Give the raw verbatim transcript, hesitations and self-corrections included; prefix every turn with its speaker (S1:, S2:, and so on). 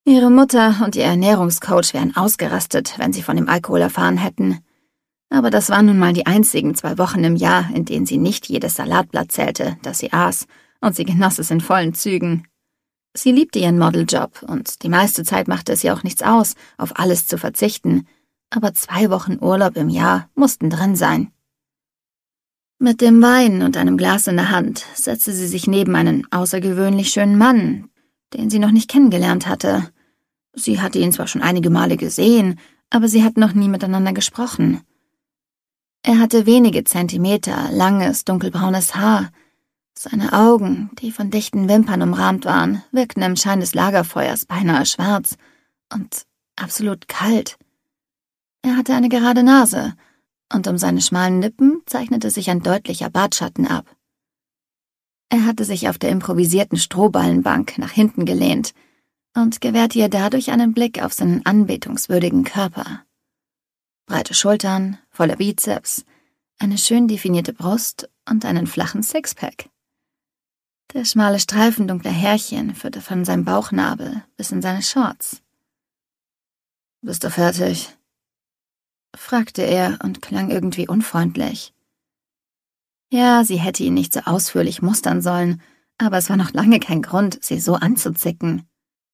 S1: Ihre Mutter und ihr Ernährungscoach wären ausgerastet, wenn sie von dem Alkohol erfahren hätten. Aber das waren nun mal die einzigen zwei Wochen im Jahr, in denen sie nicht jedes Salatblatt zählte, das sie aß, und sie genoss es in vollen Zügen. Sie liebte ihren Modeljob und die meiste Zeit machte es ihr auch nichts aus, auf alles zu verzichten, aber zwei Wochen Urlaub im Jahr mussten drin sein. Mit dem Wein und einem Glas in der Hand setzte sie sich neben einen außergewöhnlich schönen Mann, den sie noch nicht kennengelernt hatte. Sie hatte ihn zwar schon einige Male gesehen, aber sie hatten noch nie miteinander gesprochen. Er hatte wenige Zentimeter langes, dunkelbraunes Haar. Seine Augen, die von dichten Wimpern umrahmt waren, wirkten im Schein des Lagerfeuers beinahe schwarz und absolut kalt. Er hatte eine gerade Nase, und um seine schmalen Lippen zeichnete sich ein deutlicher Bartschatten ab. Er hatte sich auf der improvisierten Strohballenbank nach hinten gelehnt und gewährte ihr dadurch einen Blick auf seinen anbetungswürdigen Körper. Breite Schultern, voller Bizeps, eine schön definierte Brust und einen flachen Sixpack. Der schmale Streifen dunkler Härchen führte von seinem Bauchnabel bis in seine Shorts. »Bist du fertig?« fragte er und klang irgendwie unfreundlich. Ja, sie hätte ihn nicht so ausführlich mustern sollen, aber es war noch lange kein Grund, sie so anzuzicken.